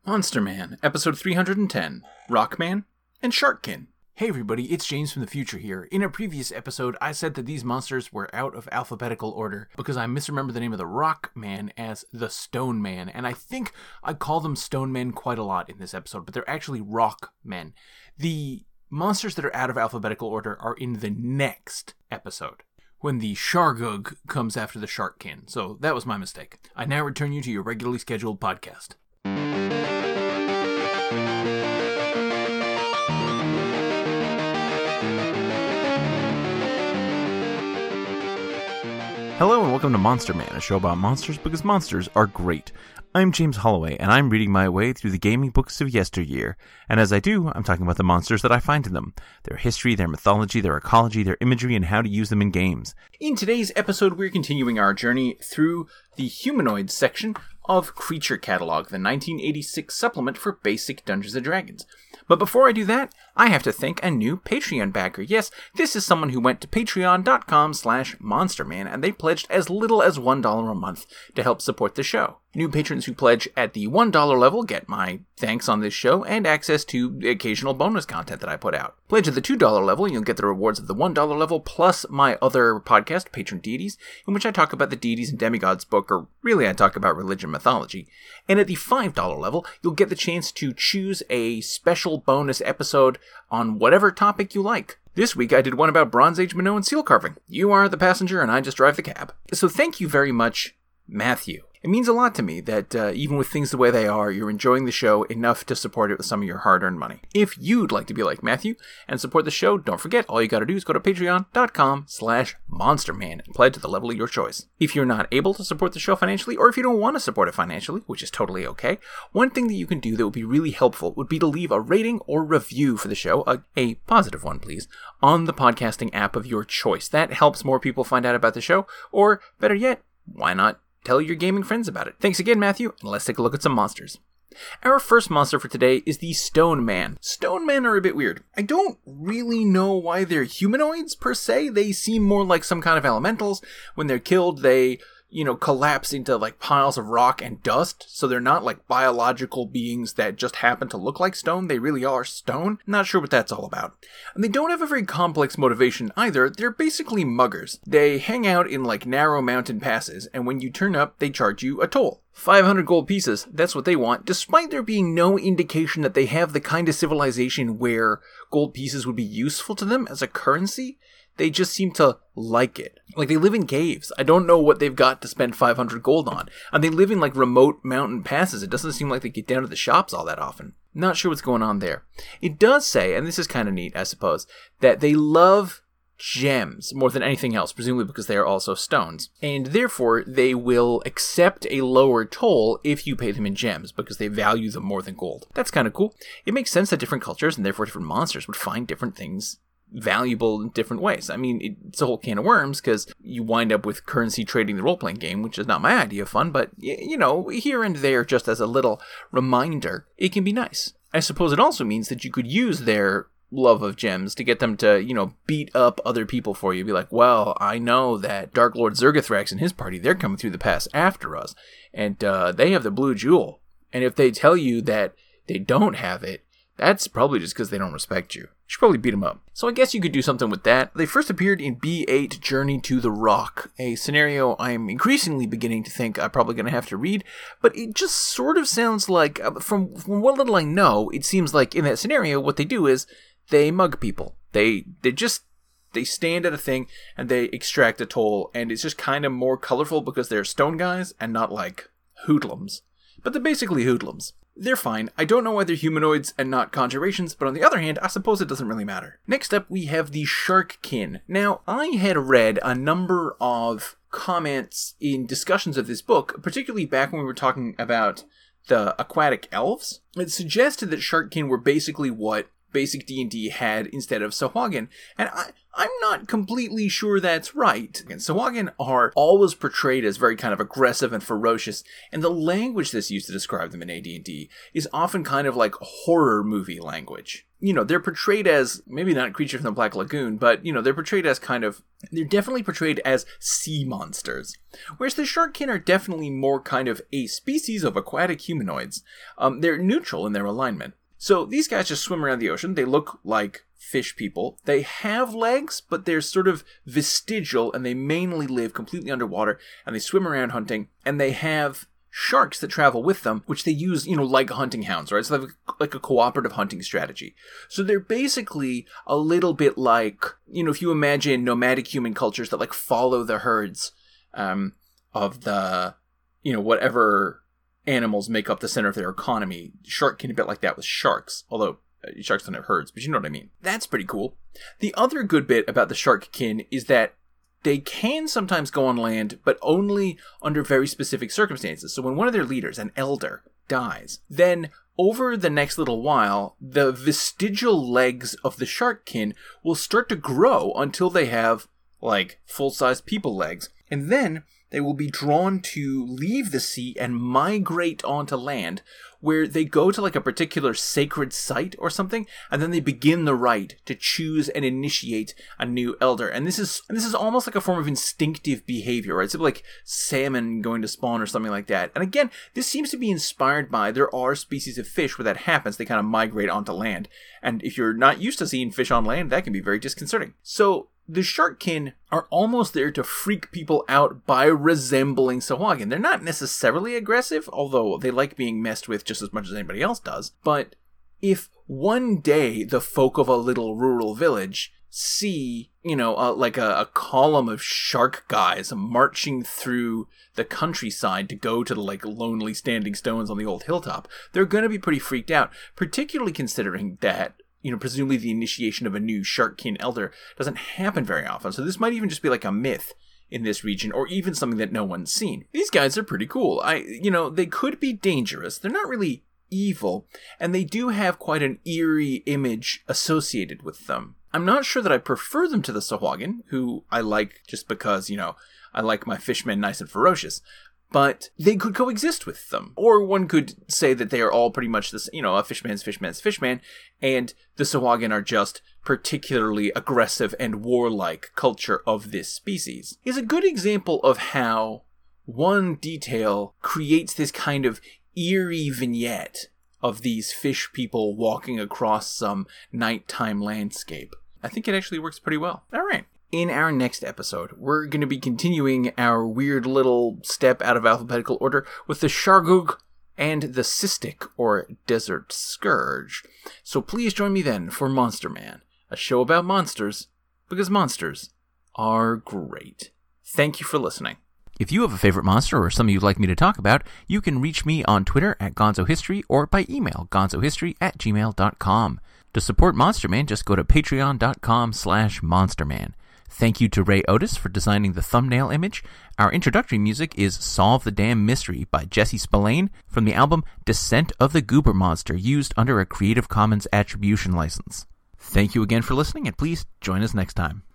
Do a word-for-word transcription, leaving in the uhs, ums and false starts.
Monster Man, episode three hundred ten, Rockman and Sharkkin. Hey everybody, it's James from the future here. In a previous episode, I said that these monsters were out of alphabetical order because I misremembered the name of the Rock Man as the Stone Man, and I think I call them Stone Men quite a lot in this episode, but they're actually Rock Men. The monsters that are out of alphabetical order are in the next episode, when the Shargug comes after the Sharkkin, so that was my mistake. I now return you to your regularly scheduled podcast. Hello and welcome to Monster Man, a show about monsters because monsters are great. I'm James Holloway, and I'm reading my way through the gaming books of yesteryear. And as I do, I'm talking about the monsters that I find in them, their history, their mythology, their ecology, their imagery, and how to use them in games. In today's episode, we're continuing our journey through the humanoids section of Creature Catalog, the nineteen eighty-six supplement for basic Dungeons and Dragons. But before I do that, I have to thank a new Patreon backer. Yes, this is someone who went to patreon.com slash monsterman, and they pledged as little as one dollar a month to help support the show. New patrons who pledge at the one dollar level get my thanks on this show and access to occasional bonus content that I put out. Pledge at the two dollar level, you'll get the rewards of the one dollar level plus my other podcast, Patron Deities, in which I talk about the deities and demigods book, or really I talk about religion mythology. And at the five dollar level, you'll get the chance to choose a special bonus episode on whatever topic you like. This week I did one about Bronze Age Minoan seal carving. You are the passenger and I just drive the cab. So thank you very much, Matthew. It means a lot to me that uh, even with things the way they are, you're enjoying the show enough to support it with some of your hard-earned money. If you'd like to be like Matthew and support the show, don't forget, all you gotta do is go to patreon.com slash monsterman and pledge to the level of your choice. If you're not able to support the show financially, or if you don't want to support it financially, which is totally okay, one thing that you can do that would be really helpful would be to leave a rating or review for the show, a, a positive one please, on the podcasting app of your choice. That helps more people find out about the show, or better yet, why not tell your gaming friends about it. Thanks again, Matthew, and let's take a look at some monsters. Our first monster for today is the Stone Man. Stone Men are a bit weird. I don't really know why they're humanoids, per se. They seem more like some kind of elementals. When they're killed, they, you know, collapse into, like, piles of rock and dust. So they're not, like, biological beings that just happen to look like stone. They really are stone. Not sure what that's all about. And they don't have a very complex motivation either. They're basically muggers. They hang out in, like, narrow mountain passes, and when you turn up, they charge you a toll. five hundred gold pieces, that's what they want, despite there being no indication that they have the kind of civilization where gold pieces would be useful to them as a currency. They just seem to like it. Like, they live in caves. I don't know what they've got to spend five hundred gold on. And they live in, like, remote mountain passes. It doesn't seem like they get down to the shops all that often. Not sure what's going on there. It does say, and this is kind of neat, I suppose, that they love gems more than anything else, presumably because they are also stones. And therefore, they will accept a lower toll if you pay them in gems, because they value them more than gold. That's kind of cool. It makes sense that different cultures and therefore different monsters would find different things valuable in different ways. I mean, it's a whole can of worms, because you wind up with currency trading the role-playing game, which is not my idea of fun, but, you know, here and there, just as a little reminder, it can be nice. I suppose it also means that you could use their love of gems to get them to, you know, beat up other people for you. Be like, well, I know that Dark Lord Zergothrax and his party, they're coming through the pass after us, and uh, they have the blue jewel. And if they tell you that they don't have it, that's probably just because they don't respect you. You should probably beat them up. So I guess you could do something with that. They first appeared in B eight Journey to the Rock, a scenario I'm increasingly beginning to think I'm probably going to have to read, but it just sort of sounds like, from, from what little I know, it seems like in that scenario, what they do is they mug people. They they just, they stand at a thing and they extract a toll, and it's just kind of more colorful because they're stone guys and not like hoodlums. But they're basically hoodlums. They're fine. I don't know why they're humanoids and not conjurations, but on the other hand, I suppose it doesn't really matter. Next up, we have the Sharkkin. Now, I had read a number of comments in discussions of this book, particularly back when we were talking about the aquatic elves. It suggested that Sharkkin were basically what basic D and D had instead of Sahuagin, and I, I'm not completely sure that's right. And Sahuagin are always portrayed as very kind of aggressive and ferocious, and the language that's used to describe them in A D and D is often kind of like horror movie language. you know, they're portrayed as, maybe not Creature from the Black Lagoon, but, you know, they're portrayed as kind of, they're definitely portrayed as sea monsters. Whereas the sharkkin are definitely more kind of a species of aquatic humanoids. Um, they're neutral in their alignment. So these guys just swim around the ocean. They look like fish people. They have legs, but they're sort of vestigial, and they mainly live completely underwater, and they swim around hunting, and they have sharks that travel with them, which they use, you know, like hunting hounds, right? So they have like a cooperative hunting strategy. So they're basically a little bit like, you know, if you imagine nomadic human cultures that like follow the herds um, of the, you know, whatever animals make up the center of their economy. Sharkkin a bit like that with sharks, although uh, sharks don't have herds, but you know what I mean. That's pretty cool. The other good bit about the sharkkin is that they can sometimes go on land, but only under very specific circumstances. So when one of their leaders, an elder, dies, then over the next little while, the vestigial legs of the sharkkin will start to grow until they have, like, full-size people legs. And then they will be drawn to leave the sea and migrate onto land, where they go to like a particular sacred site or something, and then they begin the rite to choose and initiate a new elder. And this is and this is almost like a form of instinctive behavior, right? It's like salmon going to spawn or something like that. And again, this seems to be inspired by, there are species of fish where that happens. They kind of migrate onto land. And if you're not used to seeing fish on land, that can be very disconcerting. So the sharkkin are almost there to freak people out by resembling Sahuagin. They're not necessarily aggressive, although they like being messed with just as much as anybody else does. But if one day the folk of a little rural village see, you know, uh, like a, a column of shark guys marching through the countryside to go to the like lonely standing stones on the old hilltop, they're going to be pretty freaked out, particularly considering that, you know, presumably the initiation of a new sharkkin elder doesn't happen very often. So this might even just be like a myth in this region, or even something that no one's seen. These guys are pretty cool. I, you know, they could be dangerous. They're not really evil, and they do have quite an eerie image associated with them. I'm not sure that I prefer them to the Sahuagin, who I like just because, you know, I like my fishmen nice and ferocious. But they could coexist with them. Or one could say that they are all pretty much this, you know, a fishman's fishman's fishman, and the Sahuagin are just particularly aggressive and warlike culture of this species. Is a good example of how one detail creates this kind of eerie vignette of these fish people walking across some nighttime landscape. I think it actually works pretty well. All right. In our next episode, we're going to be continuing our weird little step out of alphabetical order with the Shargug and the Cystic, or Desert Scourge. So please join me then for Monster Man, a show about monsters, because monsters are great. Thank you for listening. If you have a favorite monster or something you'd like me to talk about, you can reach me on Twitter at GonzoHistory or by email, gonzohistory at gmail dot com. To support Monster Man, just go to patreon.com slash monsterman. Thank you to Ray Otis for designing the thumbnail image. Our introductory music is Solve the Damn Mystery by Jesse Spillane from the album Descent of the Goober Monster, used under a Creative Commons Attribution license. Thank you again for listening, and please join us next time.